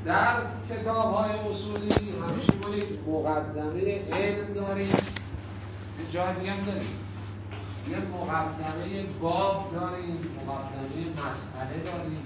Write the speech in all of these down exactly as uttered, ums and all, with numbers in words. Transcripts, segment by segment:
در کتاب‌های اصولی همیشه ما یک مقدمه علم داریم، جای دیگه هم داریم، یه مقدمه باب داریم، مقدمه مسئله داریم.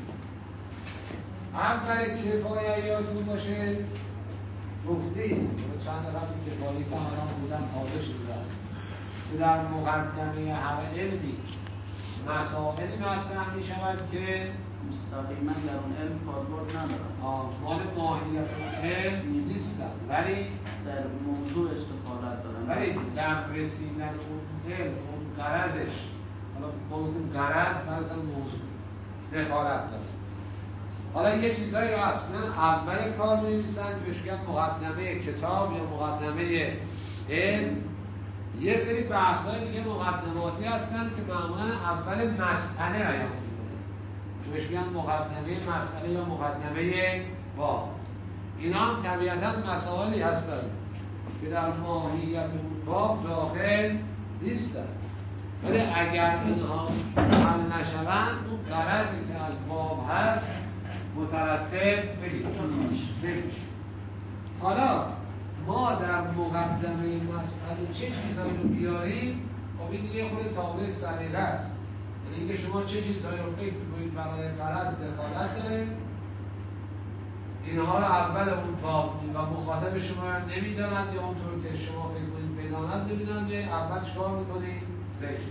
اول کفایه یادتون باشه گفتیم چند دفعه تو کفایه که الان بودن حاضر شدن که در مقدمه هر علمی مسائلی مطرح می شود که مستقیما در اون علم کاربرد ندارن، مال ماهیت اون علم نیستن، ولی در موضوع استفاده دارن، ولی در رسیدن اون علم اون غرضش، حالا با اون غرض مثلا موضوع دخالت داره. حالا یه چیزایی رو اصلا اول کار می نویسن که بهش میگن مقدمه کتاب یا مقدمه علم. یه سری بحث‌های دیگه مقدماتی هستن که معمولا اول مسئله بیان می‌کنه که بهش میگن مقدمه مسئله یا مقدمه باب. اینا هم طبیعتاً مسائلی هستن که در ماهیت اون باب داخل نیستن، ولی اگر اینها حل نشوند اون غرضی که از باب هست مترتب بگیش. حالا ما در مقدمه مسئله چه چیزایی رو بیاریم؟ خب این یه خود تابع سلیقه است، یعنی اینکه شما چه چیزایی رو فکر می‌کنید برای غرض دخالت داره، اینها رو اول اون باب و مخاطب شما رو نمی‌دانند یا اونطور که شما فکر کنید بدانند نمی‌دانند، اول چیکار می‌کنید؟ ذکر.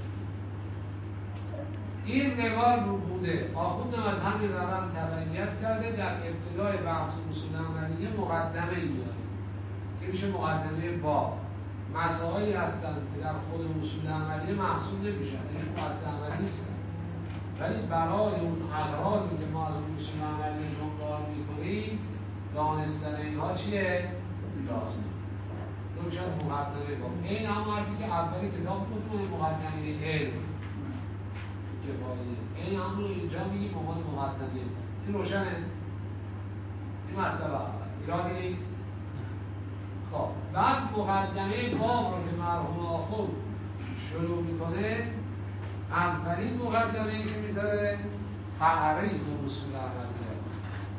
این روال رو بوده، آخوندم از همین روند تبعیت کرده، در ابتدای بحث اصول عملیه مقدمه میاره که میشه مقدمه باب. مسائلی هستند که در خود اصول عملیه محسوب نمیشن، این بحث عملی نیستن، ولی برای اون اغراضی که ما از اصول عملیه دنبال میکنیم دانستن اینها چیه؟ لازم. اون میشه مقدمه باب. این هم حرفی که اولی کتاب گفتم مقدمه علم کفایه، این همون اینجا میگیم عنوان مقدمه. این روشنه؟ این مطلب اول ایرادی نیست. خب بعد مقدمه باب رو که مرحوم آخوند شروع میکنه، اولین مقدمه که میذاره تعریف اصول عملیه است.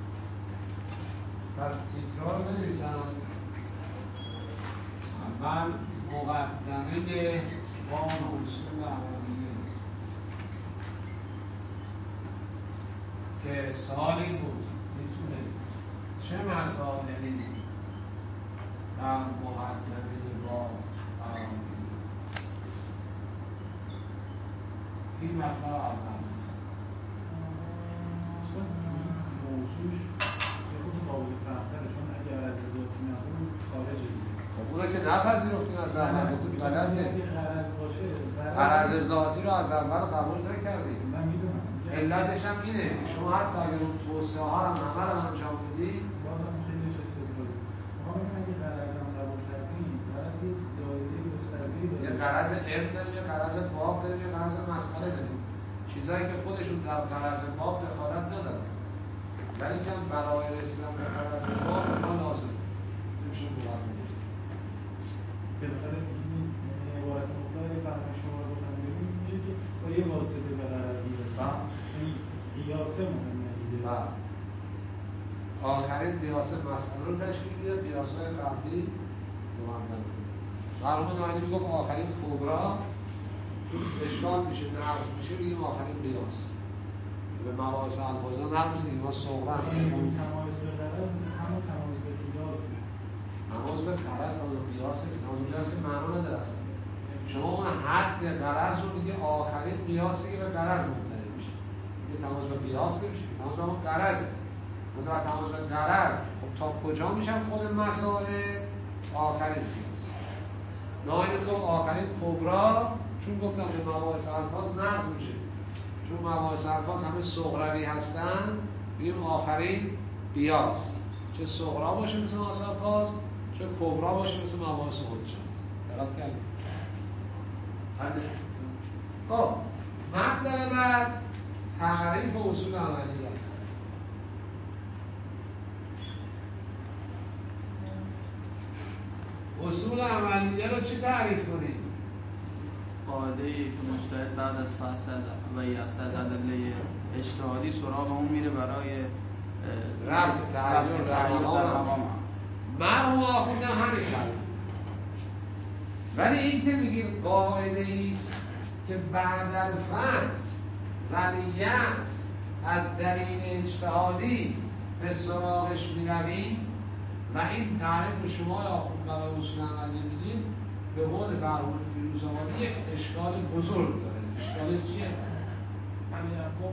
پس تیترها رو بنویسم. اول مقدمه باب اصول عملیه که سالی بود میتونه چه مسائلی در مقدمه باب قرار میگیره. این مطلب اول موضوعش یه خود قابل فهم‌تره، چون اگر از ذاتی نبود خارج دیگه. خب اونو که نپذیرفتیم از اول، گفتیم غلطه. غرض باشه غرض ذاتی رو از اول قبول نکردیم. من میدونم علتش هم اینه که شما حتی اگر اون توسعه ها رو همه رو انجام بدید بازم خیلی چه استدلالی ما میگن اگه غرض هم قبول کردیم غرض دایره گسترده‌ای داره، یه غرض علم داریم، یه غرض باب داریم، یه غرض مسئله داریم، چیزایی که خودشون در غرض باب دخالت ندارن ولی که برای رسیدن به غرض باب ما لازم نمیشه بواد میدید. بالاخره این عبارت مختلف فهم شما رو بخوام ببینیم میشه که با یه واسطه به غرض میرسیم. این قیاسه مهمه دیگه. آخرین قیاسه مسئله رو تشکیل میده، قیاسه قبلی مقدمه. مرحوم نایمی میگفت آخرین کبرا اشکال میشه، نقض میشه، بگیم آخرین قیاس. به مباحث الفاظا نقض میگیم ما صغرا تمایز به غرض همون تمایز به قیاسه. تمایز به غرض و قیاسه که اونجاست که معنا نداره اصلا. شما اون حد غرض رو میگه آخرین قیاسی که به غرض منتهی میشه. میگه تمایز به قیاس نمیشه، تمایز به اون غرضه. مثلا تمایز به غرض خب تا کجا میشن خود مسائل؟ آخرین قیاس. نایمی میگه آخرین کبرا، چون گفتم به مباحث الفاظ نقض میشه، چون مباحث الفاظ همه صغروی هستن، بگیم آخرین قیاس، چه صغرا باشه مثل مباحث الفاظ، چه کبرا باشه مثل مباحث حجت. دقت کردید؟ خب مطلب بعد تعریف اصول عملیه است. اصول عملیه رو چی تعریف کنیم؟ قاعده‌ای که مجتهد بعد از فحص و یحصل ادله اجتهادی سراغ اون میره برای رفت تغییر در مقام مرحوم آخوندم همین کلمه. ولی این که میگیم قاعده ایست که بعد الفحص ولی یأس از دلیل اجتهادی به سراغش میرویم و این تعریف شما آخوند برای اصول عملی میدید به قول مرحوم فیروزآبادی یک اشکال بزرگ داره. اشکال چیه؟ همین ارقام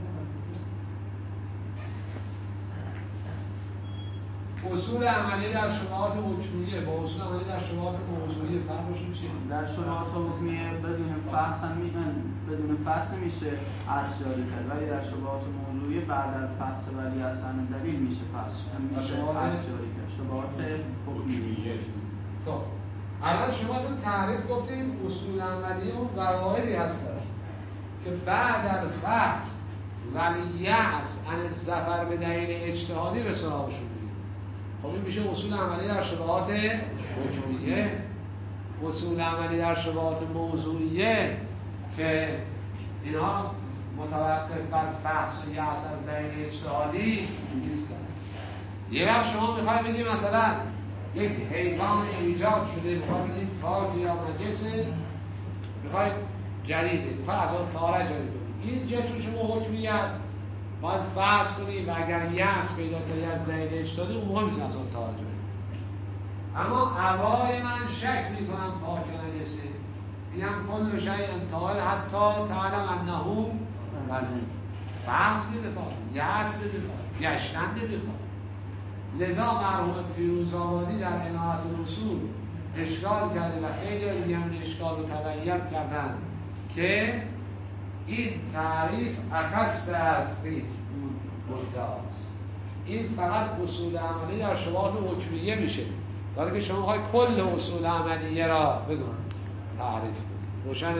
اصول عملی در شبهات حکمیه با اصول عملی در شبهات موضوعی فرقشون چیه؟ در شبهات حکمیه بدون فحص هم میگن بدون فحص نمیشه اصل جاری کرد، ولی در شبهات موضوعی بعد از فحص ولی اصلا دلیل میشه فحص میشه اصل جاری کرد. شبهات حکمیه. خب الان شما تو تعریف گفتیم اصول عملی اون قواعدی هستن که بعد از فحص ولی یأس عن الظفر به دلیل اجتهادی به سراغشون. خب این میشه اصول عملی در شبهات حکمیه. اصول عملی در شبهات موضوعیه که اینها متوقف بر فحص و یأس از دلیل اجتهادی نیستن. یه وقت شما میخواید بگید مثلا یک حیوان ایجاد شده، میخواید بگید پاک یا نجسه، میخواید جریده، میخواید از آن طهارت جاری کنید، این جه چون شما حکمیه است باید فحص کنیم و اگر یأس پیدا کنی از دلیل اجتهادی اون موقع میتونی از آن طهارت جاری کنی. اما هوای من شک میکنم پاک نجسه، میگم کل شیء طاهر حتی تعلم انه غضب. فحص نمیخواد، یأس نمیخواد، گشتن نمیخواد. لذا مرحوم فیروزآبادی در عنایت الاصول اشکال کرده و خیلی دیگه همین اشکال رو تبیین کردن که این تعریف اخص از فیل مدعاست. این فقط اصول عملی در شبهات حکمیه میشه، داره که شما خواهی کل اصول عملیه را بگم تعریف کنید. روشنه؟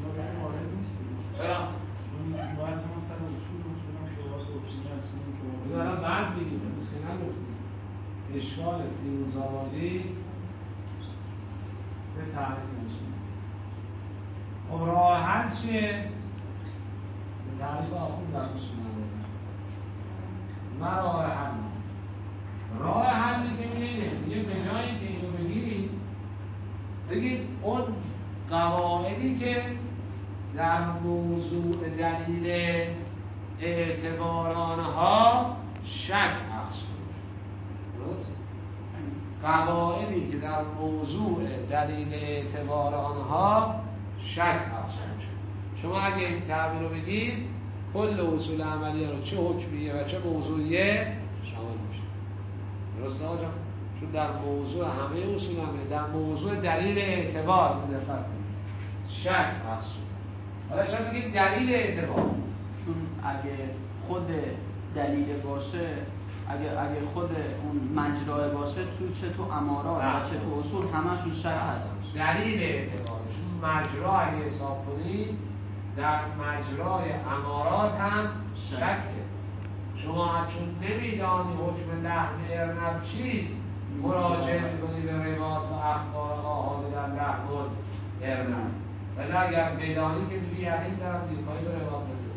چرا؟ باید ما سر اصول اصول هم شبهات حکمیه هستیم. دارم بعد بگیم مثل نگفتیم اشکال فیروزآبادی به تعریف میشه. خب راه حل چیه؟ به تعریف آخوند در اصول عملی نه راه حل. راه حلی که میگه میگه به جایی که اینو بگید بگید اون قواعدی که در موضوع دلیل اعتبار آنها شک اخذ درست؟ قواعدی که در موضوع دلیل اعتبار آنها شک اخذ شما اگه این تعبیر رو بگید کل اصول عملیه رو چه حکمیه و چه موضوعیه شامل میشه. درسته آقا جان؟ چون در موضوع همه اصول عملیه در موضوع دلیل اعتبار دقت کنید شک اخذ حالا چرا بگید دلیل اعتبار؟ چون اگه خود دلیل باشه، اگه اگه خود اون مجرا باشه تو چه تو امارات و چه تو اصول همشون شک هست. دلیل اعتبارشون مجرا اگه حساب کنید در مجرای امارات هم شکه. شما چون نمیدانی حکم لحم ارنب چیست مراجعه میکنی به روایات و اخبار آحاد در لحم ارنب، ولی اگر بدانی که دیگه یقین دارم دیگه به روایات نجور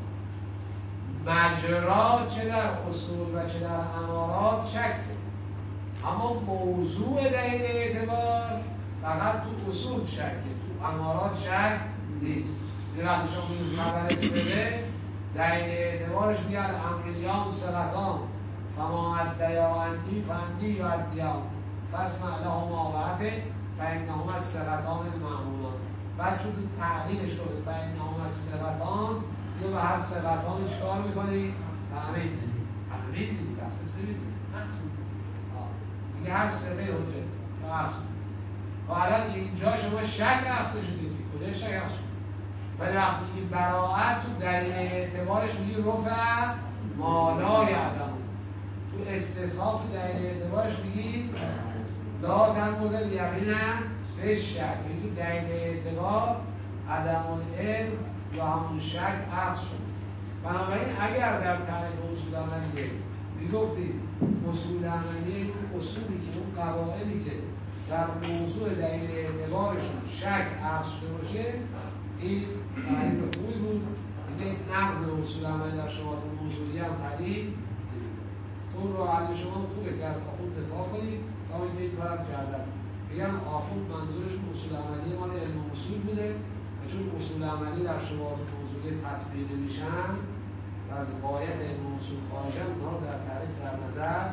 مجرا چه در اصول و چه در امارات شکه. اما موضوع دلیل اعتبار فقط تو اصول شکه، تو امارات شک نیست. یه وقتی شما میز خبر سره دلیل اعتبارش بیاد امریان سرطان فما ادیا اندی فاندی یا ادیان فاسمع لهم آوعته فانهم از سرطان المعمولان. بعد چون تو تعلیلش کنید فانهم از سرطان یه به هر سرطان چکار میکنی؟ تحمیل میدید تحمیل میدید تحسیس نمیدید محسوب دیگه هر سره حجت محسوب. و الان اینجا شما شک اخصه شدید کجا شک اخصه شدید؟ ولی وقتی این براعت تو دلیل اعتبارش میگی رفع مالای عدم، تو استصحاب تو دلیل اعتبارش میگی لا تنبوز الیقین به شک. یعنی تو دلیل اعتبار عدم العلم یا همون شک عکس شد. بنابراین اگر در تعریف اصول عملیه میگفتید اصول عملیه اون اصولی که اون قواعدی که در موضوع دلیل اعتبارشون شک عکس شده باشه این تعریف خوبی بود. دیگه نقض اصول عملی در شبهات موضوعی هم پدید تو راه حل شما خوبه که از آخوند دفاع کنید تا اینکه این کارم کردن بگن آخوند منظورش اصول عملی مال علم و اصول بوده و چون اصول عملی در شبهات موضوعی تطبیق میشن و از غایت علم و اصول خارجن اونها رو در تعریف در نظر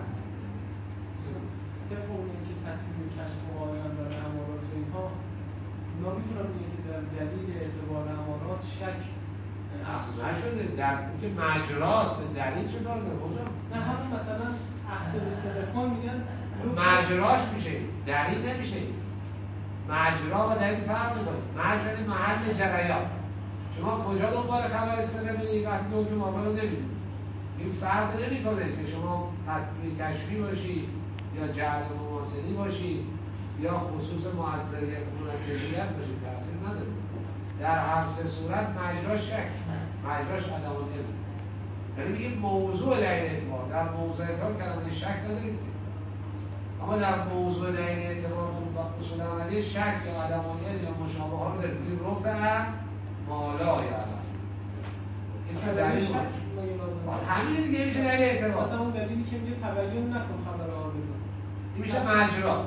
طبق اونی که تطبیق کشف و آیان داره امارات و اینها اونا میتونن بگن که در دلیل اعتبار امارات شک اصلا شده در که مجراست به دلیل چه داره کجا؟ نه همون مثلا احساب استقاقان میگن مجراش میشه دلیل نمیشه مجرا و دلیل فرق میکنه مجرا محل جریان شما کجا دنبال خبر سره میدید وقتی حکم مقابل رو نمیدید این فرق نمیکنه که شما تطبیق کشفی باشید یا جعل مماثلی باشید یا خصوص معذریت منجزیت باشید تأثیر نداره در هر سه صورت مجراش شک مجراش عدم العلم یعنی میگه موضوع دلیل اعتبار در موضوع اعتبار کلمه شک ندارید اما در موضوع دلیل اعتبار با اصول عملی شک یا عدم العلم یا مشابه ها رو دارید میگه رفع مالا یا علم این که دلیل همین دیگه میشه دلیل اعتبار مثلا اون دلیلی که میگه تبیین نکن خبر آبدون این میشه مجرا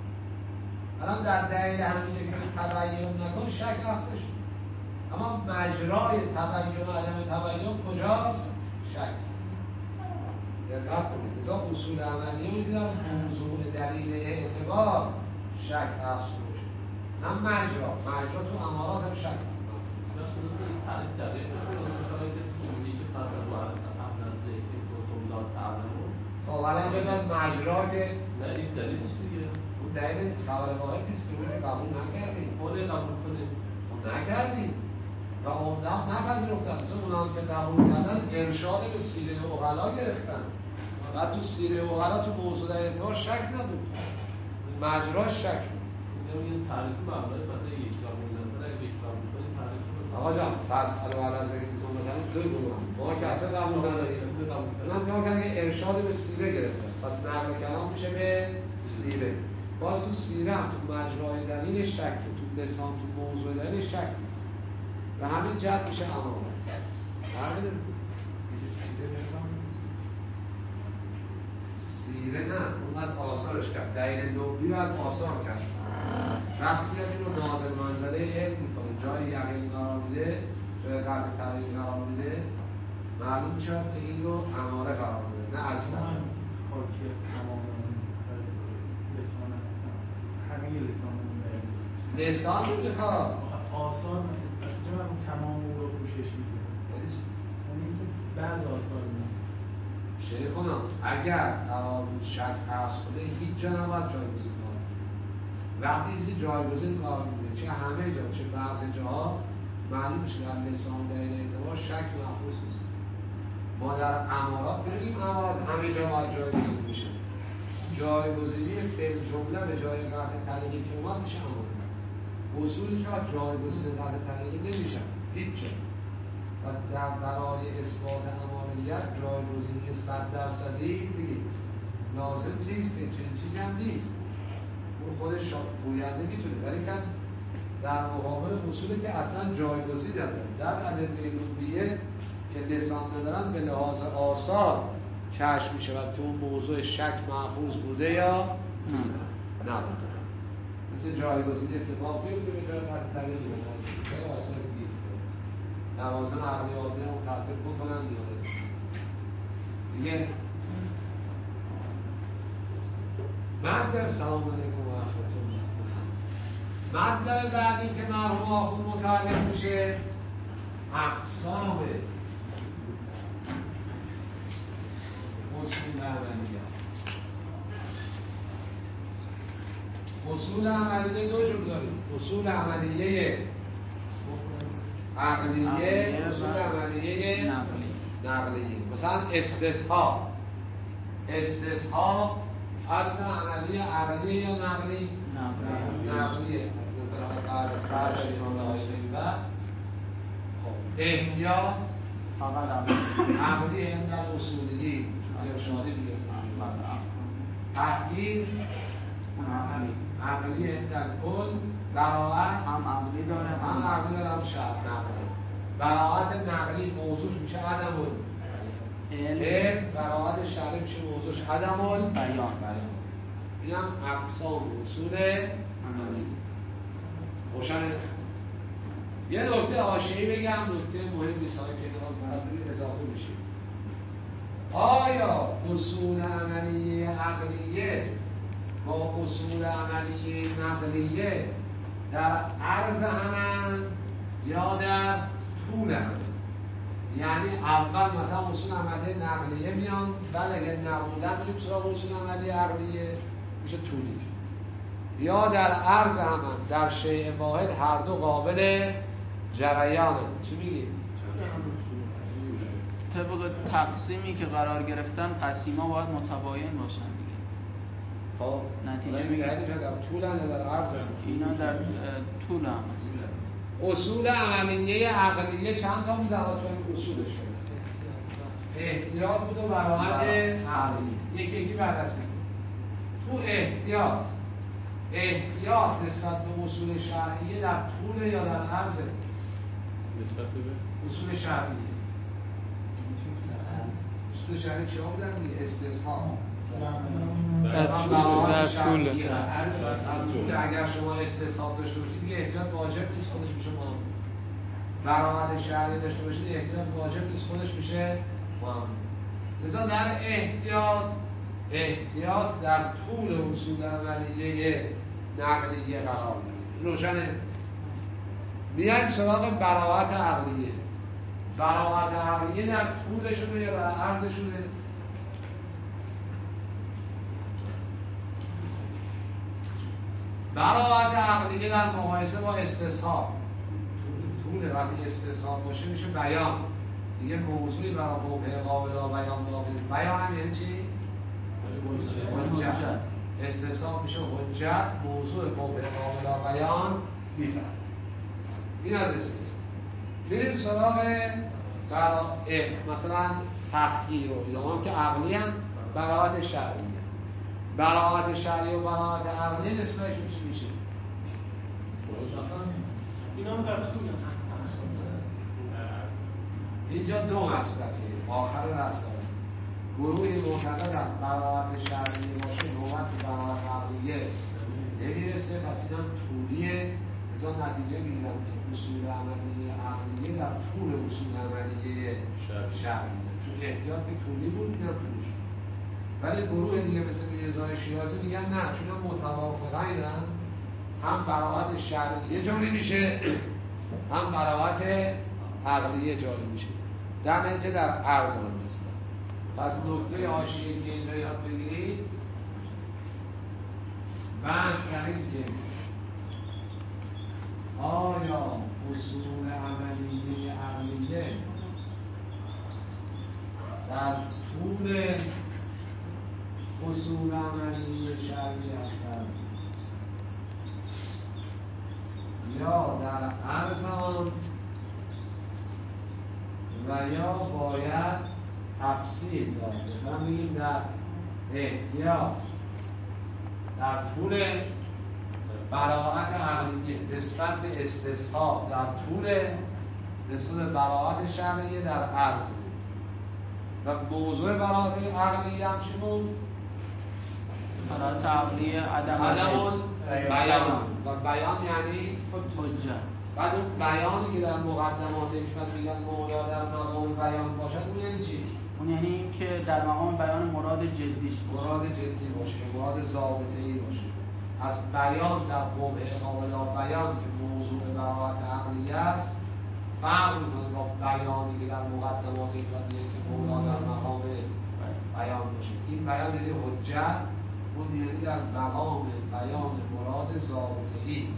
الان در دلیل همین که تبیین نکن شک هستش اما مجرای تبیین و عدم تبیین کجاست؟ شک دقت کنید لذا اصول عملی میدونم موضوع دلیل اعتبار شک هست روش نه مجرا مجرا تو امارات هم شک تعریف دقیق نشون شرایط جمعی که پس از وارد قبل از ذکر گفتم لا تعلمون خب الان بگم مجرا که نه این دلیل نیست دیگه اون دلیل خبر واحد نیست که اون قبول نکردیم خود قبول کنیم خب نکردیم و عمدم نپذیرفتن مثل اونا که قبول کردن ارشاد به سیره عقلا گرفتن بعد تو سیره عقلا تو موضوع در اعتبار شک نبود مجراش شک بود این تعریف مبنای مثلا یک کتاب می‌دونن در یک کتاب می‌کنیم تعریف آقا جان فصل و علاوه ذکر می‌کنم مثلا دو گروه ما که اصلا قبول نداریم من میگم که ارشاد به سیره گرفتن پس نقل کلام میشه به سیره باز تو سیره هم تو مجرای دلیل شک تو لسان تو موضوع دلیل شک نیست و همین جهت میشه امامت همین میگه سیره لسان سیره نه اون از آثارش کرد دلیل نوبی رو از آثار کشف وقتی بیاد این رو ناظر منزله علم میکنه جای یقین قرار میده جای قطع تغییر قرار میده معلوم میشه که این رو اماره قرار میده نه اصلا خاکی از تمام لسان همه لسان لسان رو بکار آثار اصلا هم تمام او رو پوشش میده یعنی که بعض آثار نیست شیخ خونم اگر قرار بود شک هست کنه هیچ جا نباید جایگزین کنه وقتی ایزی جایگزین قرار میده چه همه جا چه بعض جاها معلوم میشه در لسان دلیل اعتبار شک محفوظ نیست ما در امارات بگیم امارات همه جا باید جایگزین میشه جایگزینی فعل جمله به جای قطع تعلیقی که اومد میشه امارات اصول که جایگزین قطع تعلیقی نمیشه هیچ جا پس در برای اثبات اماریت جایگزینی صد درصدی دیگه لازم نیست که چنین چیزی هم نیست اون خودش گوینده میتونه ولی که در مقابل اصولی که اصلا جایگزین نداره در ادله لغویه که لسان ندارن به لحاظ آثار کشف میشه و تو اون موضوع شک محفوظ بوده یا نبوده مثل جایگزین اتفاق بیفته به جای قطع تعلیقی به آثار دیگه لوازم عقلی عادی رو ترتیب بکنن دیگه دیگه مطلب سلام علیکم و رحمت الله مطلب بعدی که مرحوم آخوند متعلق میشه اقسام اصول عملیه اصول عملیه دو جور داریم اصول عملیه عقلیه اصول عملیه نقلیه مثلا استصحاب استصحاب اصل عملیه عقلیه یا نقلی؟ نقلیه احتیاط عقلیه هم در اصولی ارشادی دیگه تحقیق عقلیه در کل براعت هم عقلی داره هم عقلی داره هم شرط نقلی براعت نقلی موضوع میشه عدم علم قرائت شرعی میشه موضوعش عدم البیان. این هم اقسام اصول عملی. روشنه؟ یه نکته حاشیه‌ای بگم، نکته مهمی سایه کنار برای اضافه میشه. آیا اصول عملیه عقلیه با اصول عملیه نقلیه در عرض همند یا در طول همند؟ یعنی اول مثلا اصول عملیه نقلیه میان، بعد اگر نبودن میریم سراغ اصول عملیه عقلیه میشه طولی، یا در عرض همند در شیء واحد هر دو قابل جریانند. چی میگی؟ طبق تقسیمی که قرار گرفتن قسیما باید متباین باشن دیگه. خب نتیجه میگه در طول یا در عرض؟ اینا در طول هم هست. اصول عملیه عقلیه چند تا بود؟ این اصولش احتیاط بود و براحت عقلیه. یکی یکی بررسی. تو احتیاط احتیاط نسبت به اصول شرعیه در طول یا در عرض؟ نسبت به اصول شرعیه. اصول شرعی چه ها بودن دیگه؟ استثناء در طول در اگر شما استثناء داشته باشید دیگه احتیاط واجب نیست، خودش میشه ما. براحت شرعی داشته باشید احتیاط واجب نیست، خودش میشه ما. لذا در احتیاط احتیاط در طول اصول عملیه نقلیه قرار داره. روشنه؟ میایم سراغ براحت عقلیه. براحت عقلیه در طولشونه یا در عرضشونه؟ براحت عقلیه در مقایسه با استصحاب. طول وقتی استصحاب باشه میشه بیان دیگه، موضوعی برای موقع قابل بیان باقی. بیان هم یعنی چی؟ حجت. استصحاب میشه حجت، موضوع موقع قابل بیان میفهم. این از استصحاب. بریم سراغ برای مثلا تحقیر و اینا که عقلی هم براحت شرعی. براحت شرعی و براحت عقلی نسبتشون چی میشه؟ اینا هم در طول اینجا دو مسلکه آخر رساله. گروهی معتقدن براحت شرعی باشه نوبت براحت عقلیه نمیرسه، پس اینم طولیه. لذا نتیجه میگیرم که اصول عملیه عقلیه در طول اصول عملیه شرعیه، چون احتیاط که طولی بود اینم طولی شد. ولی گروه دیگه مثل میرزای شیرازی میگن نه، چون هم متوافقین هم براحت شرعیه جاری میشه هم براحت عقلیه جاری میشه، در نتیجه در عرض هم هستن. پس نکته حاشیه‌ای که این رو یاد بگیرید بحث یعنی که آیا اصول عملیه عقلیه در طول اصول عملیه شرعی هستند یا در عرض آن و یا باید تفصیل داد. مثلا میگیم در احتیاط در طول براحت عقلیه نسبت به استصحاب در طول نسبت به براحت شرعیه در عرض. و موضوع براحت عقلیه هم چی بود؟ براحت عقلیه عدم بیان. و بیان یعنی حجت. بعد اون بیانی که در مقدمات حکمت میگن مولا در مقام بیان باشد اون یعنی چی؟ اون یعنی این که در مقام بیان مراد جدیش باشه. مراد جدی باشه، مراد ضابطه‌ای باشه. از بیان در قوه قابل بیان که موضوع براحت عقلیه است فرق می‌کنه با بیانی که در مقدمات حکمت میگه که مولا در مقام بیان باشه. این بیان یعنی حجت، اون یعنی در مقام بیان مراد ضابطه‌ای.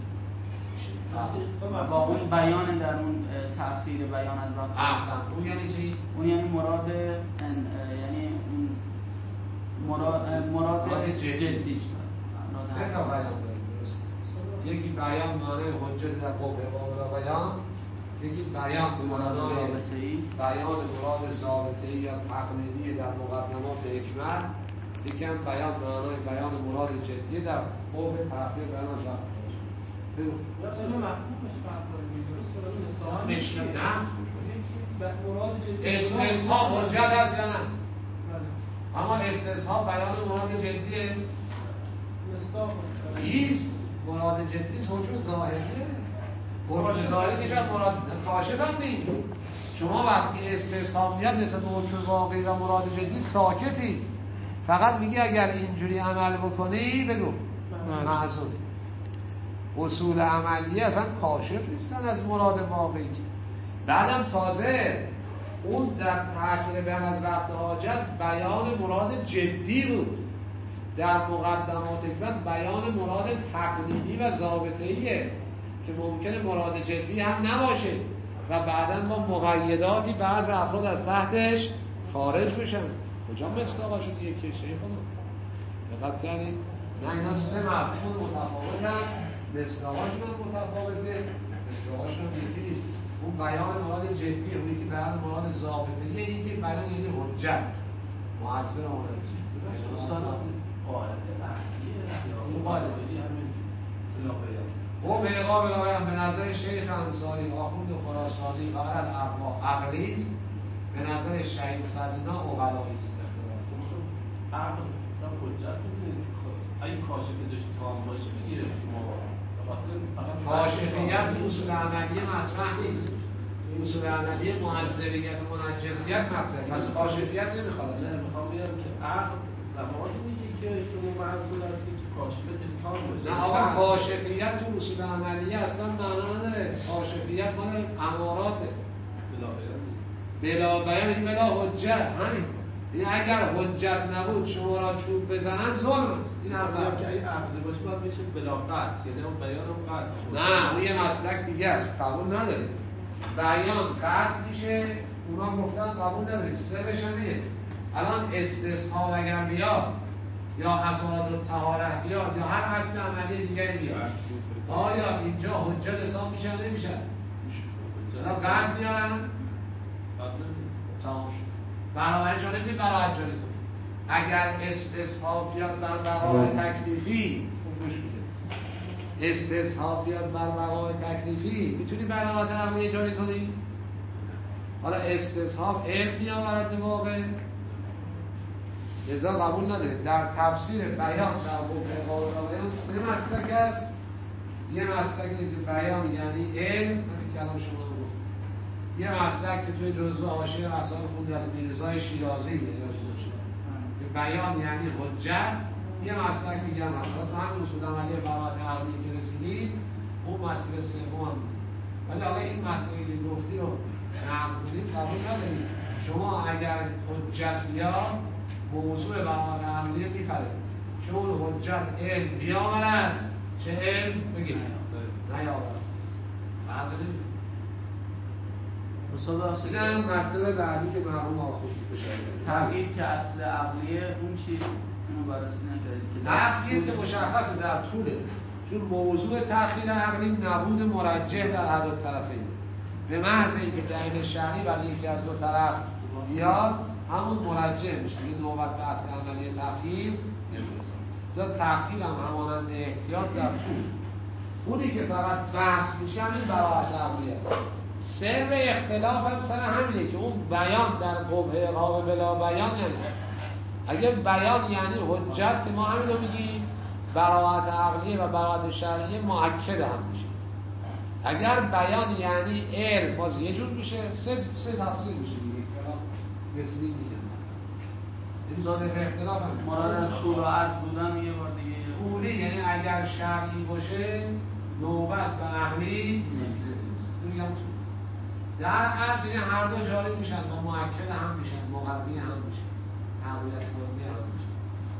با اون بیان در اون تأخیر بیان از وقت احسن. اون یعنی چی؟ اون یعنی مراد یعنی اون مراد مراد جدیش. سه تا بیان داریم درست. یکی بیان معنی حجت در قوه قابل بیان، یکی بیان به معنای بیان مراد ضابطه‌ای یا تقلیدی در مقدمات حکمت، یکی هم بیان معنای بیان مراد جدی در قوه تأخیر بیان از وقت. یا اصلا مفهومش فرق داره. درست داره مشکل نه مراد جدی استصحاب حجت هست یا نه؟ اما استصحاب بیان مراد جدیه؟ نیست. مراد جدی حکم ظاهریه. حکم ظاهری که مراد کاشف هم نیست. شما وقتی استصحاب میاد نسبت به حکم واقعی و مراد جدی ساکتی، فقط میگی اگر اینجوری عمل بکنی بگو معصوم. اصول عملیه اصلا کاشف نیستن از مراد واقعی. بعدم تازه اون در تأخیر بیان از وقت حاجت بیان مراد جدی بود، در مقدمات حکمت بیان مراد تقلیدی و ضابطه‌ایه که ممکنه مراد جدی هم نباشه و بعداً با مقیداتی بعض افراد از تحتش خارج بشن. کجا مصداقا شد یکی شیخ کنم دقت کردید؟ نه اینا سه مفهوم متفاوتن، مصداقاشون هم متفاوته، مصداقاشون هم یکی نیست. اون بیان مراد جدی، اون یکی بیان مراد ضابطه‌ایه، این که بیان یعنی حجت مؤثر اون استاد قاعده نحویه یا قاعده همین خلافه او به اقام الهی به نظر شیخ انصاری آخوند خراسانی و عرل ارواح عقلی است، به نظر شهید صدینا عقلایی است. عقل مثلا حجت می‌دونید اگه کاشفی داشت تمام باشه میگیره شما کاشفیت تو اصول عملی مطرح نیست. اصول عملی معذریت و منجزیت مطرح، پس کاشفیت نمیخواد. نه میخوام بگم که عقل زمانی میگه که شما معقول هستی که کاشفیت امکان باشه. نه آقا کاشفیت تو اصول عملیه اصلا معنا نداره. کاشفیت مال اماراته. بلا بیان این بلا حجت همین. این اگر حجت نبود شما را چوب بزنن ظلم است. این حرفا که اگه عقل باشه باید میشه بلا قطع، یعنی اون بیان اون قطع. نه اون یه مسلک دیگه است، قبول نداریم. بیان قطع میشه، اونا گفتن قبول نداریم. سرش همینه. الان استصحاب اگر بیاد یا اسانات الطهاره بیاد یا هر اصل عملی دیگری بیاد، آیا اینجا حجت حساب میشه یا نمیشه؟ الان قطع میارن؟ تمام شد. بنابراین شما نمیتونید براحت جاری کنید. اگر استصحاب بیاد بر بقای تکلیفی، خوب گوش میده، استصحاب بیاد بر بقای تکلیفی میتونی براحت عملی جاری کنی؟ حالا استصحاب علم میآورد به واقع، لذا قبول نداره. در تفسیر بیان در بحر قول بیان سه مسلک است. یه مسلک که بیان یعنی علم، همین کلام شما رو گفت. یه مسلک که توی جزوه حاشیه مسائل خود از میرزای شیرازی یا جزوه شد که بیان یعنی حجت. یه مسلک دیگه هم هست. تو همین اصول عملی براءت عقلی که رسیدید اون مسئله سوم هم بود. ولی حالا این مسئله که گفتی رو نقل کنید قبول ندارید. شما اگر حجت بیاد موضوع براءت عقلی میپره، چون حجت علم بیاورد چه علم بگید نیاورد. فهمیدید؟ استاد این هم مطلب بعدی که مرحوم آخوندی بشه. تغییر که اصل عقلیه اون چی اونو بررسی نکردید که تغییر که مشخصه در طوله، چون موضوع تأخیر عقلی نبود مرجح در هر دو طرفین. به محض اینکه دلیل شرعی برای یکی از دو طرف بیاد همون مرجح میشه، این نوبت به اصل عملی تأخیر نمیرسه. زیرا تأخیر هم همانند احتیاط در طول. اونی که فقط بحث میشه همین براءت عقلی است. سر اختلاف هم سر همینه که اون بیان در قبح اقامه بلا بیان یعنی اگه بیان یعنی حجت که ما همین رو میگیم، براءت عقلیه و براءت شرعیه مؤکد هم میشه. اگر بیان یعنی علم باز یه جور میشه، سه سه تفسیر میشه دیگه که مثلی میگن. این سر اختلاف هم مراد از طول و عرض بودن یه بار دیگه طولی یعنی اگر شرعی باشه نوبت و عقلی میگن در عرض یعنی هر دو جاری میشن و مؤکد هم میشن، مقوی هم میشن، تقویت کننده هم میشن.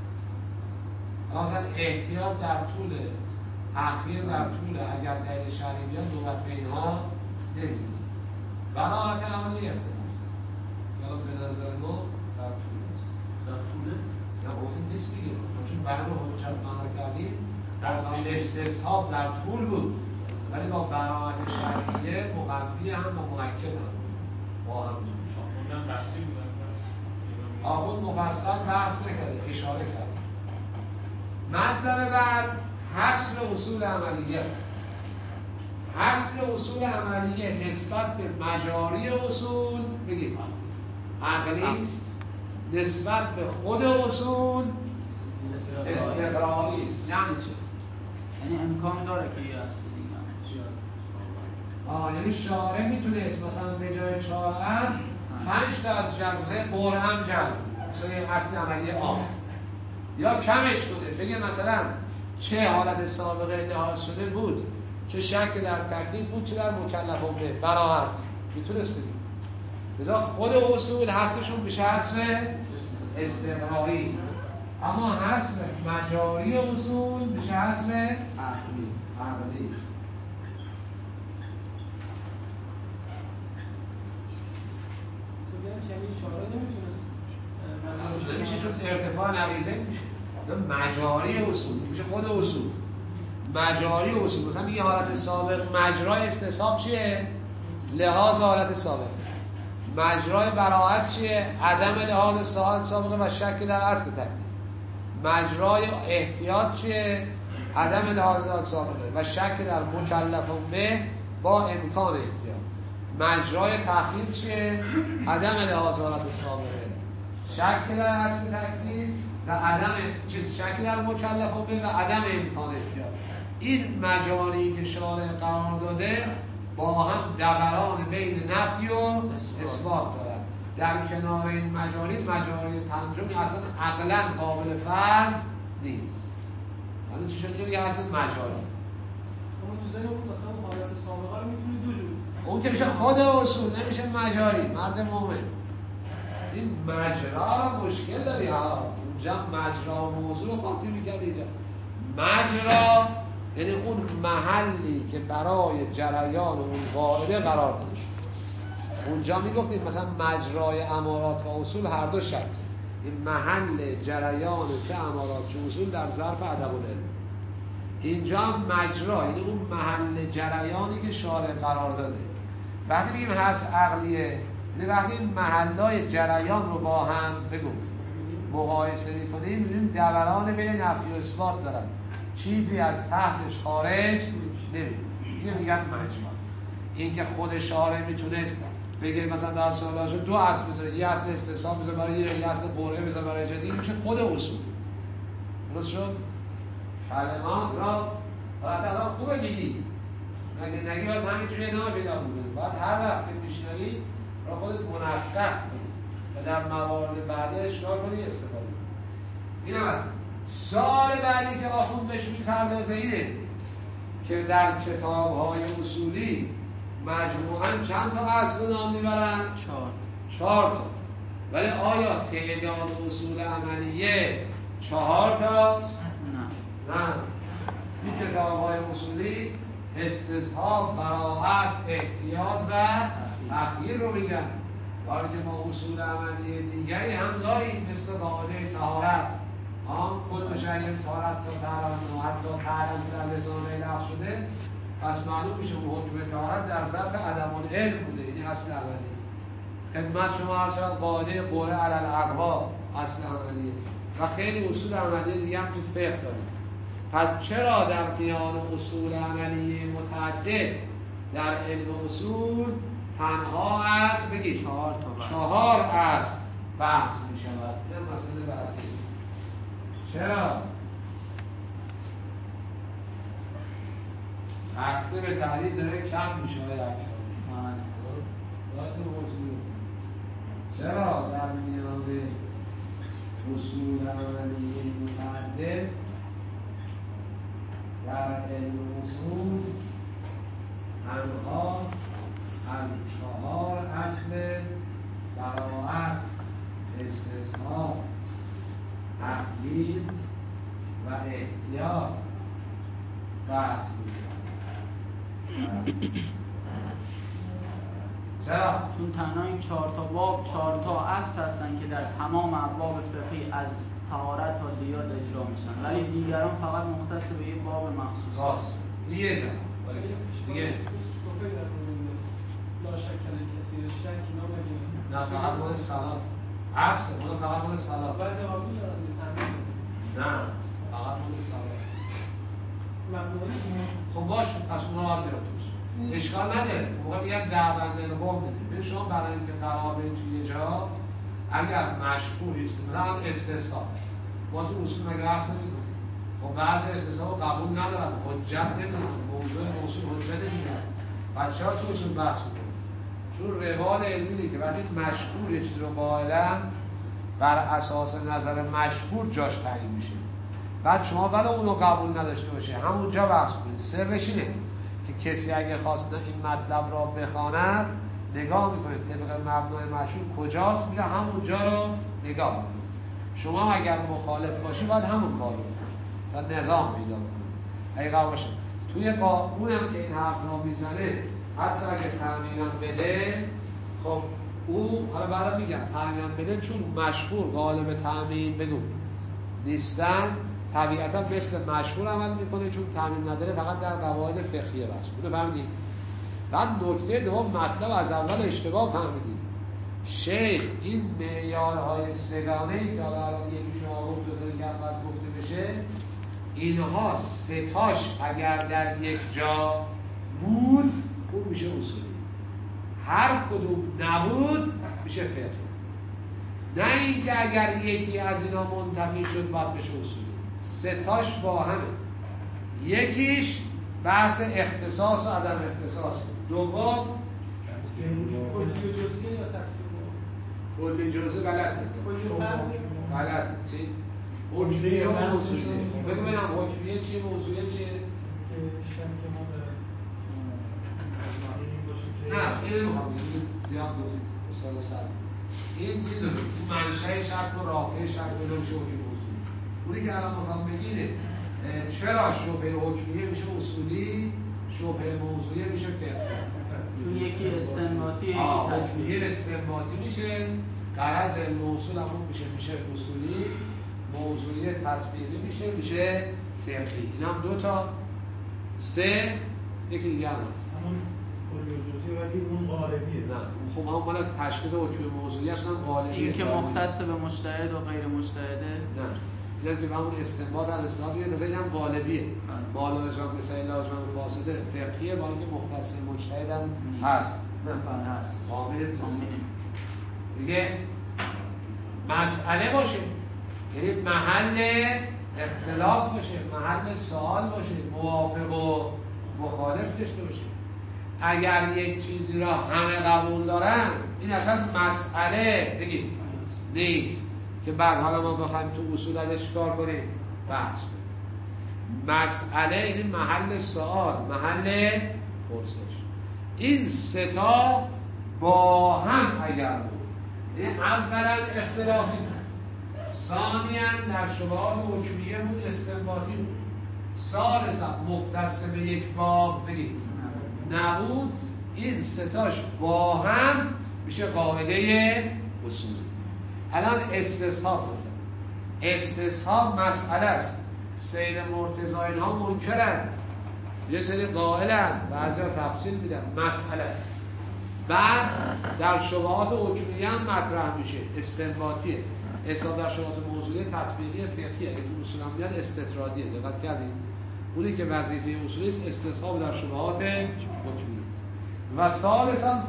مثلا احتیاط در طول، تأخیر در طول، اگر دلیل شرعی بیاد نوبت به اینها نمیرسه. براءت عقلی اختلاف یا به نظر ما در طول است. در طوله؟ نه گفتیم نیست دیگه، چون بیان حجت معنا کردیم استصحاب در طول بود، ولی با براءت شرعیه مقوی هم و مؤکد هم با هم اونم بحثی بودن. آخوند مفصل بحث نکرده، اشاره کرده. مطلب بعد حصر اصول عملیه. حصر اصول عملیه نسبت به مجاری اصول بگید عقلی است، نسبت به خود اصول استقرایی است. یعنی چه؟ یعنی امکان داره که یه اصل دیگه آه یعنی شارع میتونه مثلا به جای چهار اصل پنج تا از جمعه قرآن هم جمع مثلا یه اصل عملی عام یا کمش کنه، بگه مثلا چه حالت سابقه لحاظ شده بود، چه شک در تکلیف بود، چه در مکلف به براحت میتونست بگه. لذا خود اصول هستشون بشه حذف استقرایی، اما حذف مجاری اصول بشه حذف عقلی. عقلی نمیشه چون ارتفاع نقیزه میشه مجاری اصول میشه خود اصول مجاری اصول. مثلا یه حالت سابق مجرای استصحاب چیه؟ لحاظ حالت سابق. مجرای براحت چیه؟ عدم لحاظ حالت سابقه و شک در اصل تکلیف. مجرای احتیاط چیه؟ عدم لحاظ حالت سابقه و شک در مکلف به با امکان احتیاط. مجرای تأخیر چیه؟ عدم لحاظ حالت سابقه، شک در اصل تکلیف و عدم چیز شک در مکلف به و عدم امکان احتیاط. این مجاری که شارع قرار داده با هم دوران بین نفی و اثبات دارد. در کنار این مجاری مجاری پنجمی اصلا عقلا قابل فرض نیست. حالا چی شد دیگه اصلا مجاری اما تو ذهن اون مثلا حالت سابقه رو میتونی دو جور اون که میشه خود اصول نمیشه مجاری. مرد مومن این مجرا رو مشکل داری ها. اونجا مجرا و موضوع رو خاطی میکرد. اینجا مجرا یعنی اون محلی که برای جریان اون قاعده قرار داده شد. اونجا میگفتیم مثلا مجرای امارات و اصول هر دو شرط. این محل جریان چه امارات چه اصول در ظرف عدم العلم. اینجا مجرا یعنی اون محل جریانی که شارع قرار داده. وقتی میگیم هست عقلیه یعنی وقتی این محلای جریان رو با هم بگو مقایسه میکنیم میبینیم دوران بین نفی و اثبات دارن، چیزی از تحتش خارج نمیده. اینو میگن مجرا. این که خود شارع میتونست بگه مثلا در سوالاشو دو اصل بذاره، یه اصل استصحاب بذاره برای یه اصل قرعه بذاره برای جدید، میشه خود اصول. درست شد؟ کلمات را باید الان خوبه میگی مگه نگی باید همینجوری ادامه پیدا کنید. باید هر وقت که میشنوی را خودت منقح کنی و در موارد بعدی اشکال کنی استفاده کنی. این هم هست. سال بعدی که آخوند بهش میپردازه اینه که در کتاب‌های اصولی مجموعاً چند تا اصل نام میبرن؟ چهار چهار تا. ولی آیا تعداد اصول عملیه چهار تاست؟ نه نه. این کتاب‌های اصولی استصحاب، براحت، احتیاط و تأخیر رو میگن. برای که ما اصول عملی دیگری هم داریم مثل قاعده طهارت. آن کل شیء طهارت تا طهارت و حتی طهارت در لسان لفظ شده، پس معلوم میشه اون حکم طهارت در ظرف عدم العلم بوده. این اصل عملی. خدمت شما عرض شد قاعده قرعه علی الاقوا اصل عملیه و خیلی اصول عملی دیگه هم تو فقه داریم. پس چرا در میان اصول عملی متعدد در علم اصول تنها از بگید چهار تا چهار از بحث می شود؟ این مسئله بعدی. چرا؟ وقتی به تعریف داره کم می شود اکرام. چرا در میان اصول عملی متعدد در علم اصول تنها از چهار اصل براحت، استثناء، تقلید و احتیاط بحث می‌کنند؟ چرا؟ چون تنها این چهار تا باب چهار تا اصل هستن که در تمام ابواب فقهی از طهارت تا دیات اجرا میشن، ولی دیگران فقط مختص به یک باب مخصوص هست. دیگه جا دیگه لا شک کسی شک اینا نه فقط مورد صلات اصل اون فقط مورد صلات باید قبول دارن نه فقط مورد صلات مقبول خب باشه پس اونها باید بیرون توش اشکال نداره. موقع میگن دعونده الحکم میده. شما برای اینکه قرار بدید توی جا اگر مشهوری است، مثلا استثناء ما تو اصول مگه بحث نمی‌کنیم. خب بعضی استثناء رو قبول ندارن، حجت نمیدونن، موضوع موصول حجت نمیدونن. بعد چرا تو اصول بحث می‌کنیم؟ چون روال علمی دیگه که وقتی مشهور یه چیز رو قائلن بر اساس نظر مشهور جاش تعیین میشه. بعد شما ولی اون رو قبول نداشته باشه همونجا بحث کنید. سرش اینه که کسی اگه خواست این مطلب را بخواند نگاه میکنه طبق مبنای مشهور کجاست، میره همونجا رو نگاه میکنه. شما اگر مخالف باشی باید همون کار رو کنید تا نظام پیدا کنید. اگه قرار باشه توی قانون هم که این حرف رو میزنه حتی اگه تعمینا بده، خب او حالا بعدا میگم تعمینا بده چون مشهور غالب تعمین بگو نیستن طبیعتا مثل مشهور عمل میکنه، چون تعمین نداره فقط در قواعد فقهیه بس. اینو فهمیدید؟ بعد نکته دوم مطلب از اول اشتباه فهمیدید. شیخ این معیارهای سگانه‌ای که الان یکی شما گفت که اول گفته بشه، اینها ستاش اگر در یک جا بود اون میشه اصولی، هر کدوم نبود میشه فقه. نه اینکه اگر یکی از اینا منتفی شد باید بشه اصولی. ستاش با همه. یکیش بحث اختصاص و عدم اختصاص، دوم کلی جزئی یا تطبیق کلی جزئی غلطه. غلطه چی؟ حکمیه و موضوعیه. بگو ببینم حکمیه چیه، موضوعیه چیه؟ نه این رو میخوام این زیاد گفتید استاد سر این چیز رو منشأ شرط و رافع شرط و نمیشه حکم اصولی. اونی که الان میخوام بگیره چرا شبهه حکمیه میشه اصولی، شبهه موضوعیه میشه فقه. تو یکی استنباطی حکمیه استنباطی میشه، غرض موصول همون میشه میشه اصولی، موضوعیه تطبیقی میشه میشه فقهی. این هم دو تا. سه یکی دیگه هم هست همون کلی ولی اون غالبیه. نه خب هم مال تشخیص حکم موضوعی هست، هم غالبیه. این که مختص به مجتهد و غیر مجتهده. نه یعنی که همون استنباط از استنباط یه تازه اینم غالبیه. بالا اجرام مثل اجرام فاسده فقهیه، با اینکه مختص به مجتهد هم هست. نه بله هست. کامل دیگه مسئله باشه، یعنی محل اختلاف باشه، محل سوال باشه، موافق و مخالف داشته باشه. اگر یک چیزی را همه قبول دارن این اصلا مسئله بگید نیست که بعد حالا ما بخوایم تو اصول ازش کار کنیم بحث کنیم. مسئله این محل سوال، محل پرسش. این ستا با هم اگر بود، این اولا اختلافی بود، ثانیاً در شبهات حکمیه بود، استنباطی بود، ثالثاً مختص به یک باب بگید نبود، این ستاش با هم میشه قاعده اصولی. الان استصحاب مثلا استصحاب مسئله است، سیر مرتضی اینها منکرن، یه سری قائلن، بعضیا تفصیل میدن، مسئله است. بعد در شبهات حکمیه هم مطرح میشه، استنباطیه. اصلا در شبهات موضوعی تطبیقی فقهی اگه تو اصول هم بیاد استطرادیه. دقت کردید؟ اونی که وظیفه اصولی است استصحاب در شبهات حکمیه. و ثالثا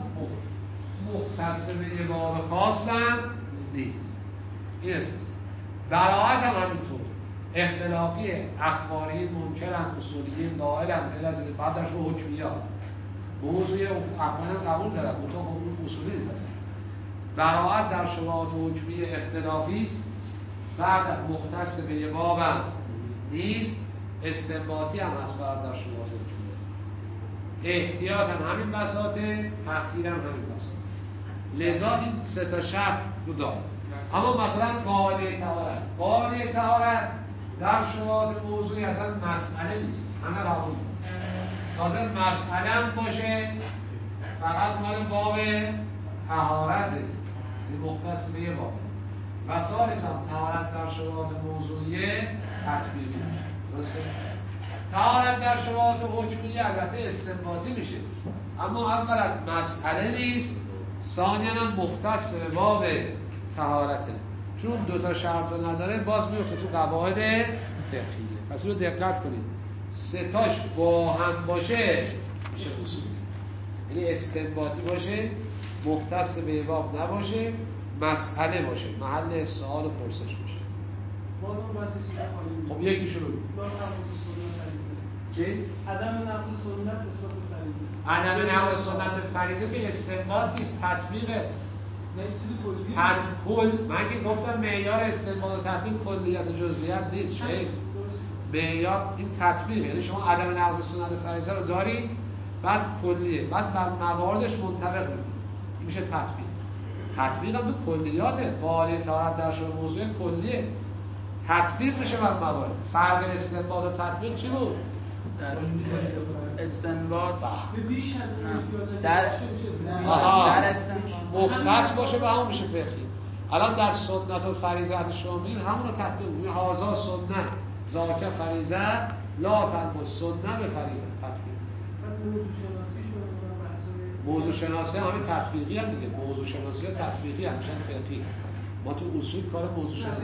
مختص به یه باب خاص هم نیست. این اساس. براحت هم همینطور. اختلافی اخباری منکرن، اصولیین قائلن، الازم بعد در شبه حکمیه موضوعی اخباری هم قبول دارن، اون تو خب اصولی نیست. براحت در شبهات حکمیه اختلافی است، بعد مختص به یه باب هم نیست، استنباطی هم هست بعد در شبهات حکمیه. احتیاط هم همین بساطه، تخییر هم همین بساطه. لذا این سه تا شرط رو داره. اما مثلا قاعده طهارت، قاعده طهارت در شبهات موضوعی اصلا مسئله نیست، همه قبول تازه مسئله هم باشه فقط مال باب طهارته، این مختص به یه باب. و ثالث هم طهارت در شبهات موضوعی تطبیقی میشه. درسته؟ طهارت در شبهات حکمی البته استنباطی میشه، اما اولا مسئله نیست، ثانیاً هم مختص به باب طهارته، چون دو تا شرط رو نداره باز میفته تو قواعد فقهیه. پس رو دقت کنید، سه تاش با هم باشه میشه اصول. یعنی استنباطی باشه، مختص به باب نباشه، مسئله باشه، محل سوال و پرسش باشه. باز اون بحث چیز خالی. خب یکی شروع. لا تنقض سنت فریضه. چی؟ عدم نقض سنت نسبت به فریضه. عدم نقض سنت فریضه که استنباط نیست، تطبیقه. نه این چیز کلی. حد کل من که گفتم معیار استنباط و تطبیق کلیت و جزئیات نیست. شیخ معیار این تطبیق، یعنی شما عدم نقض سنت فریضه رو داری، بعد کلیه، بعد بر مواردش منطبق می‌کنی. این میشه تطبیق. تطبیق هم تو کلیاته. قاعده طهارت در شورای موضوع کلیه. تطبیق میشه بر موارد. فرق استنباط و تطبیق چی بود؟ در استنباط بیش از احتیاج در در استنباط مختص باشه به همون میشه فقهی. الان در سنت و فریضه شامل همون رو تطبیق می‌کنه. هازا سنت ذاک فریضه لا تنقض سنت به فریضه تطبیق. موضوع شناسی همین تطبیقی هم دیگه. موضوع شناسی ها تطبیقی هم میشن فقهی. ما تو اصول کار موضوع شناسی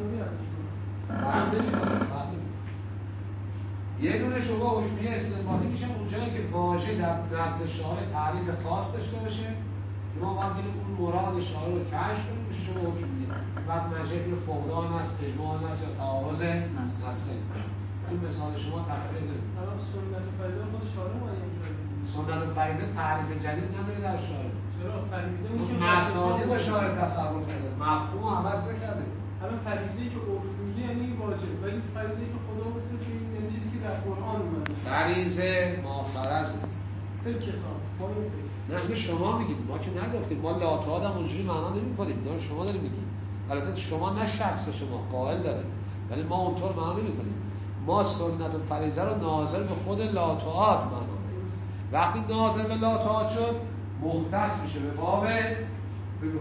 یه دونه شبهه حکمی استنباطی میشه اونجایی که واژه در نزد شارع تعریف خاص داشته باشه که ما باید بریم اون مراد شارع رو کشف کنیم، میشه شبهه حکمی. بعد منشأ رو فقدان است، اجماع است یا تعارض نصی. این مثال شما تفریق داریم. الان سنت و فریضه خود شارع معین کرده. سنت و فریضه تعریف جدید نداره در شارع. چرا فریضه اون که مصادیق با شارع تصور کرده، مفهوم عوض نکرده. الان فریضه‌ای که عرف میگه یعنی واجب، ولی فریضه‌ای که خدا گفته که این یعنی چیزی که در قرآن اومده. فریضه مافرضه. این کتاب ما نه اینو شما میگید، ما که نگفتیم. ما لاتهاد هم اونجوری معنا نمی‌کنیم. اینا شما دارید میگید. البته شما نه شخص شما قائل داره، ولی ما اونطور معنا نمی‌کنیم. ما سنت و فریضه رو ناظر به خود لاتهاد معنا می‌کنیم. وقتی ناظر به لاتهاد شد، مختص میشه به باب بگو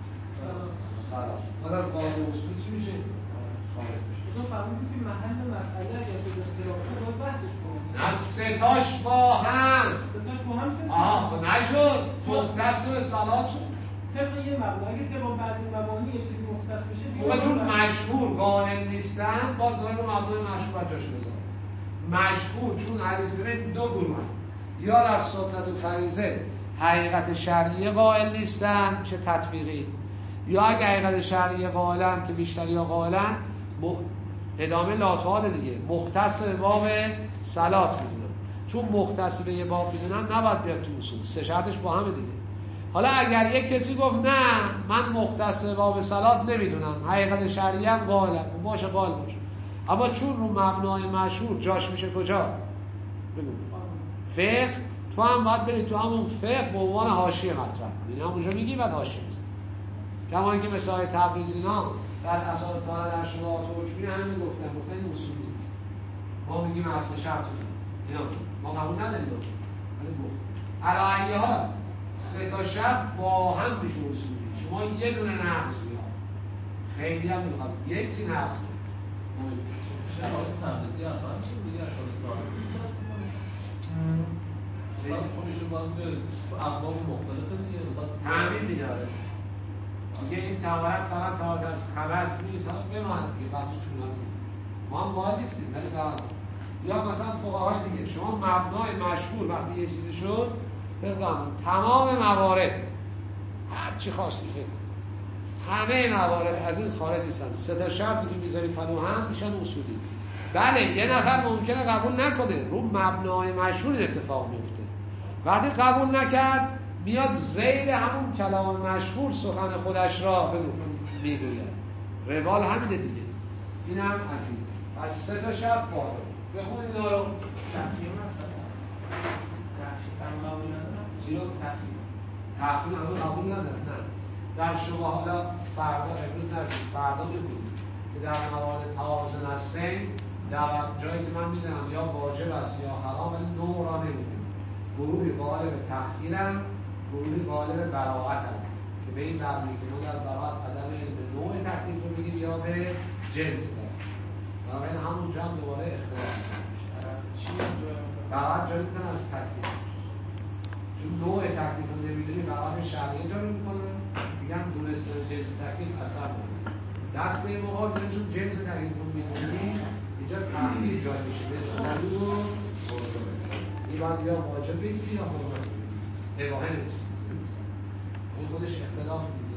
سلام. بعد از قاعده اصول چی میشه؟ خارج میشه. تو فهمیدی که محل مسئله اگر به اختلاف شد بحثش کنیم. نه ستاش با هم. ستاش با هم شد. آها خب نشد. مختص به صلات شد. طبق یه مبنا اگه طبق بعضی مبانی یه چیزی مختص بشه اون چون مشهور قائل نیستن باز داره رو مبنای مشهور بر جاش بذاره. مشهور چون عریض بره دو گروه هم. یا در سنت و فریضه حقیقت شرعیه قائل نیستن چه تطبیقی، یا اگه حقیقت شرعیه قائلن که بیشتری ها قائلن ادامه لاتهاد دیگه مختص به باب صلات میدونن. چون مختص به یه باب میدونن نباید بیاد تو اصول. سه شرطش با همه دیگه. حالا اگر یک کسی گفت نه من مختص به باب صلات نمیدونم، حقیقت شرعیه هم قائلم، باشه قائل باشه، اما چون رو مبنای مشهور جاش میشه کجا؟ بگو فقه. تو هم باید برید تو همون فقه به عنوان حاشیه مطرح کنی. یعنی همونجا میگی بعد حاشیه میزنی. کما اینکه مثال تبریزی اینا در اساس طاهر در شبهات حکمی همین گفتن، گفتن این اصولی. ما میگیم اصل شرط اینا ما قبول نداریم ولی گفت علی حال سه تا شرط با هم میشه اصولی. شما یه دونه نقض بیاد خیلی هم میخواد یکی نقض بیاد. شرط تبریزی اصلا چی میگه اساس طاهر؟ خودشون باید به ابواب مختلف دیگه تعمیم میداره. دیگه این طهارت فقط طهارت از خبث نیست، حالا بماند دیگه بحث طولانی. ما هم باید نیستیم ولی فقط یا مثلا فقهای دیگه شما مبنای مشهور وقتی یه چیزی شد طبق همون تمام موارد هر چی خواستی فکر همه موارد از این خارج نیستن. سه تا شرطی که میذاری پلو هم میشن اصولی. بله یه نفر ممکنه قبول نکنه، رو مبنای مشهور اتفاق میفته. وقتی قبول نکرد میاد زیر همون کلام مشهور سخن خودش را میگوید. روال همینه دیگه. این هم از این. از سه تا شرط باید بخونید اینا رو. چی رو؟ تحقیل همون قبول نداره. نه در شما حالا فردا امروز نرسید فردا بگوید که در موارد تعارض نصین در جایی که من میدونم یا واجب است یا حرام ولی نوع را نمیدونم. گروهی قائل به تحقیرن، گروهی قائل به براءتن که به این معنی که ما در براءت عدم علم به نوع تکلیف رو بگیم یا به جنس زن. بنابراین همونجا هم دوباره اختلاف میشه. براءت جاری میکنن از تکلیف. چون نوع تکلیف رو نمیدونی براءت شرعیه جاری میکنن، میگن دونستن جنس تکلیف اثر نداره. دست به مقابل چون جنس تکلیف رو میدونی اینجا تحقیل ایجاد میشه به سالو و این باید یا واجب بگیری یا حرمت بگیری. اباحه نمیشه. این خودش اختلاف میده.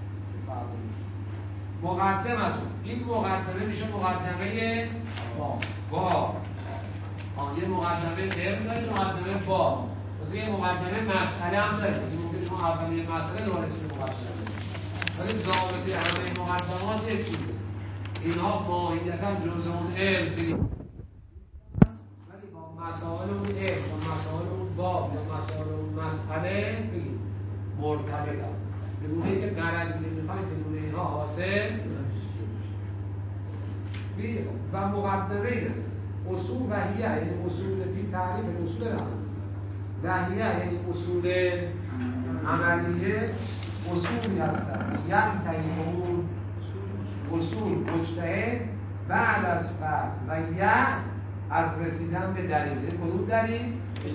مقدمتون این مقدمه میشه مقدمه با با آن یه مقدمه علم داریم مقدمه با واسه یه مقدمه مسئله هم داریم ممکن شما اولی مسئله دوباره سی مقدمه ولی ضابطه همه مقدمات یک چیزه اینها ماهیتا جزء اون علم بگیم ولی با مسائل اون علم با مسائل اون باب یا مسائل اون مسئله بگیم مرتبط هم بگونه که قرضی که میخوایم بدون اینها حاصل و مقدمه است اصول وحیه یعنی اصول فی تعریف اصول عمل وحیه یعنی اصول عملیه اصولی هستند ینتهی اون اصول مجتهد بعد از فصل و یأس از رسیدن به دلیل کدوم دلیل؟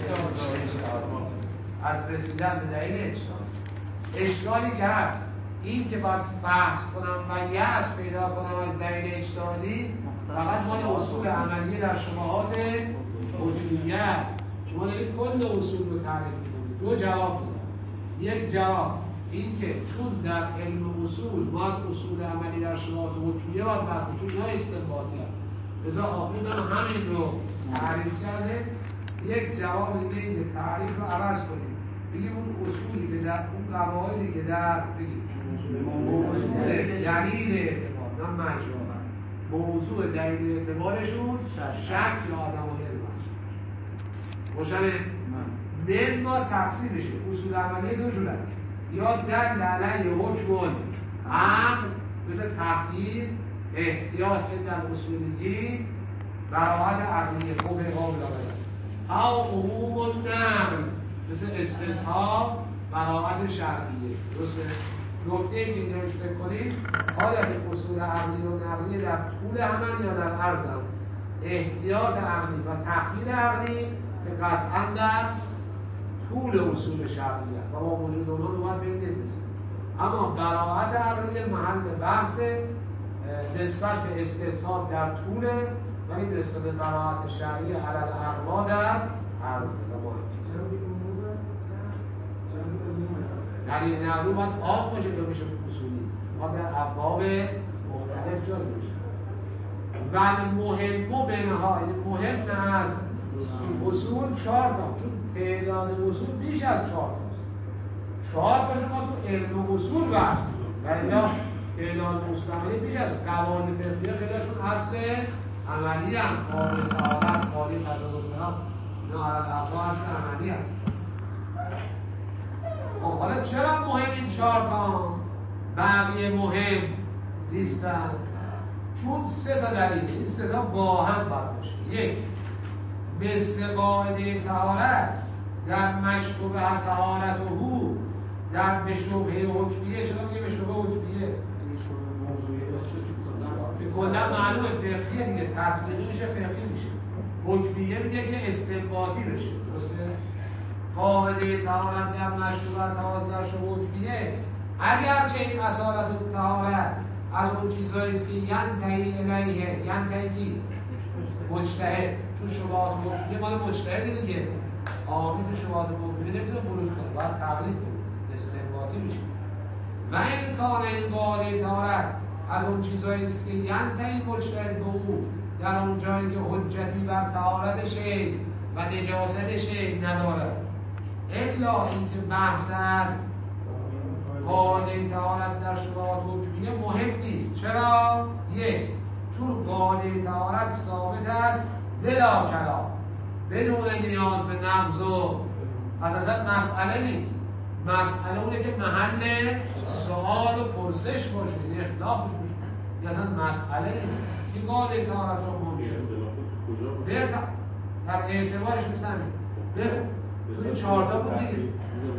از رسیدن به دلیل اجتهاد اشکالی که هست این که باید فحص کنم و یأس پیدا کنم از دلیل اجتهادی فقط مال اصول عملی در شبهات وجودیه است شما دارید کل اصول رو تعریف می‌کنید دو جواب میدم یک جواب این که چون در علم اصول ما از اصول عملی در شبهات وجودیه باید بحث کنیم چون اینا استنباطی هست لذا آخوندم همین رو تعریف کرده یک جواب دیگه این که تعریف رو عوض کنیم بگیم اون اصولی که در اون قواعدی که در بگیم موضوع دلیل اعتبار نه مجموعه موضوع دلیل اعتبارشون شک یا آدم و علم هست روشنه؟ من ما تقسیم بشه اصول عملی دو جوره یا دل علیه حکم عقل مثل تخییر احتیاط که در اصولگی براحت عقلیه خوب قابل آمده او عموم و نقل مثل استصحاب براحت شرعیه درسته؟ نکته که اینجا روش فکر کنید آیا این اصول عقلی و نقلی در طول عمل یا در عرض هم احتیاط عقلی و تخییر عقلی که قطعا در طول اصول شرعیه و با وجود اونها رو باید بین نمیسید اما براحت عقلی محل بحث نسبت به استصحاب در طول ولی نسبت به براحت شرعیه علل اقوا در عرض دلیل نقلی باید آب باشه یا میشه اصولی ما در ابواب مختلف جا میشه و مهم و بینها این مهم از اصول چهار تا چون تعداد اصول بیش از چهار تاست چهار تا شما تو علم و اصول بحث میکنید ولی یا تعداد اصول عملی بیش از قوانین فقهیه خیلیشون هست عملی هم قابل تعالت قابل تدارک اینا علل اقوا هست عملی هم حالا چرا مهم این چهار تا بقیه مهم نیستن؟ چون سه تا دلیل این سه تا با هم باید باشه یک مثل قاعده طهارت در مشروع طهارت و هو در مشروع حکمیه چرا میگه مشروع حکمیه؟ کلا معلومه فقهیه دیگه تطبیقی میشه فقهی میشه حکمیه میگه که استنباطی بشه درسته؟ قاعده طهارت در مشروع طهارت در شروطیه اگر چه این اصالت و طهارت از اون چیزهایی است که ینتهی الیه ینتهی کی؟ مجتهد چون شبهات مجتهد مال مجتهد دیگه آمین شبهات مجتهد نمیتونه بروز کنه باید تقلید کنه استنباطی میشه و این کار این قاعده طهارت از اون چیزهایی است که ینتهی مجتهد به او در اون جایی که حجتی بر طهارت شی و نجاست شی ندارد الا اینکه بحث از قاعده طهارت در شبهات حکمیه مهم نیست چرا؟ یک چون قاعده طهارت ثابت است بلا کلام بدون نیاز به نقض و اساسا مسئله نیست مسئله اونه که محل سوال و پرسش باشه یعنی اختلاف باشه یا اصلا مسئله نیست این قاعده طهارت رو ممکنه در اعتبارش مثل همین توی چهارتا بود دیگه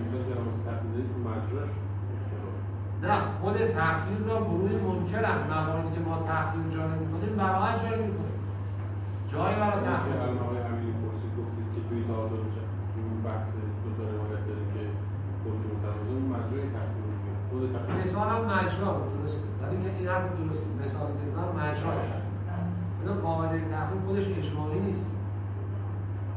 نه خود تخییر را بروی منکرن مواردی که ما تخییر جاری میکنیم براحت جاری میکنیم جایی برای تخییر آقای امینی پرسید گفتید که توی تعادل این بحث دو تا روایت داره که گفت متنازع اون مجرای تخییر رو میگه خود تخییر مثال هم مجرا بود درسته ولی که این حرف درسته مثال مثال مجرا شد اینا قاعده تخییر خودش اجمالی نیست بخواد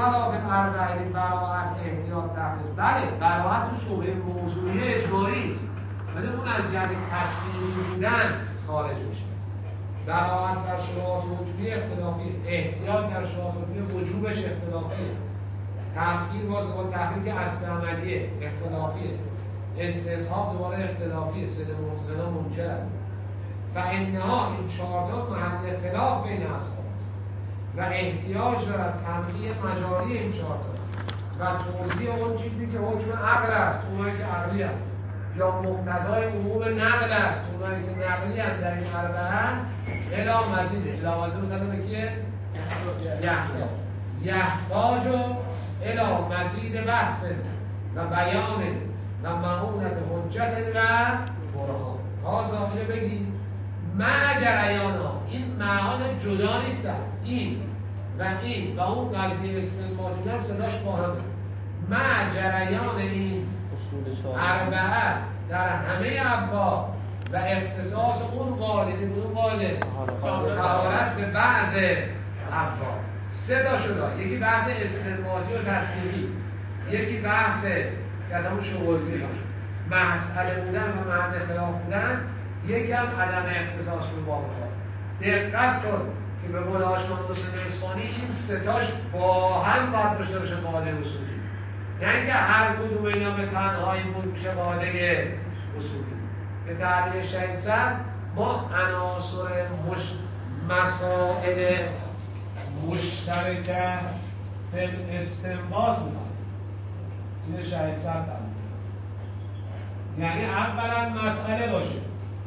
خلاف اربعین براعت احتیاط داخل. بله براعت تو شبهه موضوعی اجباری است ولی اون از جهت تفصیلی بودن خارج میشه. براعت در شروط وجوبی اختلافی، احتیاط در شروط وجوبی وجوبش اختلافیه، تحقیر باز دوباره تحقیر که اصل عملیه اختلافیه، استصحاب دوباره اختلافیه، سه مختلف منکرن و انها این چهارتا محل خلاف بین اصحاب و احتیاج دارد تنقیح مجاری این چهارتا و توضیح اون چیزی که حکم عقل است، اونایی که عقلی هست، یا مقتضای عموم نقل است، اونایی که نقلی هست در این اربعه الا مزید الا مزید مطلبه که یحتاج یحتاج و الا مزید بحث و بیان و معونت حجت و برهان. ها زاویه بگید مع جریان ها، این معاد جدا نیستن، این و این و اون قضیه استنباطی هم صداش با همه. مع جریان این اربعه در همه ابواب و اختصاص اون قاعده بود، اون قاعده طهارت به بعض ابواب. سه تا شده، یکی بحث استنباطی و تطبیقی، یکی بحث که از همون شغلی مسئله بودن و محل خلاف بودن، یکی هم عدم اختصاص به باب خاص. دقت کن که به قول آشنا حسین اصفهانی این ستاش با هم باید داشته باشه قاعده اصولی، یعنی که هر کدوم اینا به تنهایی بود میشه قاعده اصولی. به تعبیر شهید صدر ما عناصر مش... مسائل مشترکه به استنباط بودن این شهید صدر هم. یعنی اولا مسئله باشه،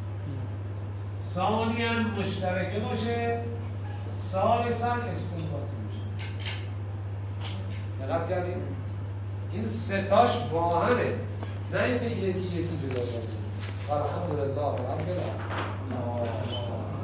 ثانیاً مشترکه باشه، ثالثاً استنباطی باشه. دقت کردیم؟ این ستاش با همه، نه اینکه یکی یکی جدا باشه. الحمدلله رب العالمین.